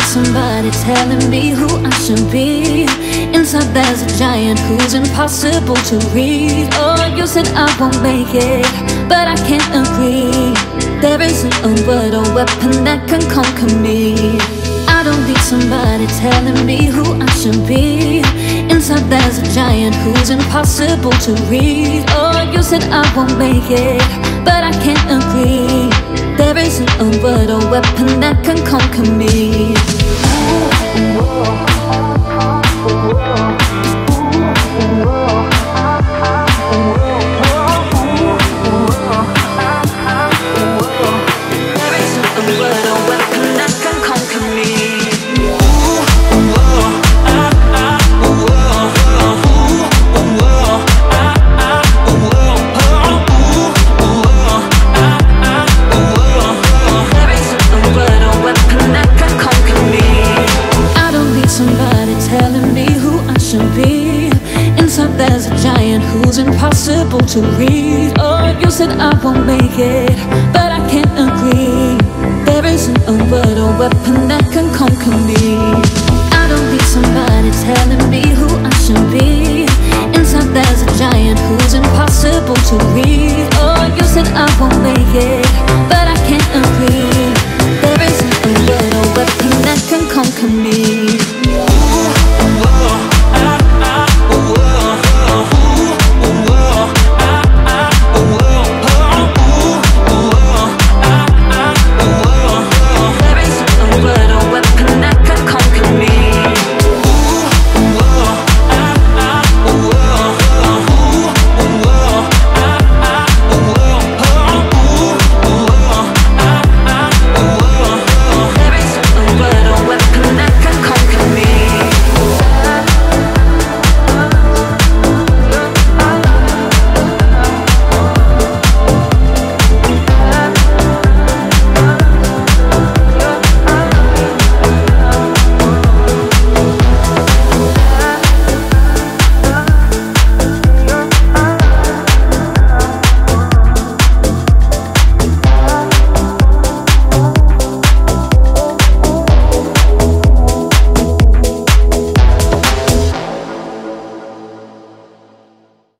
somebody telling me who I should be. Inside there's a giant who's impossible to read. Oh, you said I won't make it, but I can't agree. There isn't a word or weapon that can conquer me. I don't need somebody telling me who I should be. Inside there's a giant who's impossible to read. Oh, you said I won't make it, but I can't agree. There isn't a word or weapon that can conquer me. Somebody telling me who I should be. Inside there's a giant who's impossible to read. Oh, you said I won't make it, but I can't agree. There isn't a word or weapon that can conquer me. I don't need somebody telling me who I should be. Inside there's a giant who's impossible to read. Oh, you said I won't make it, but I can't agree.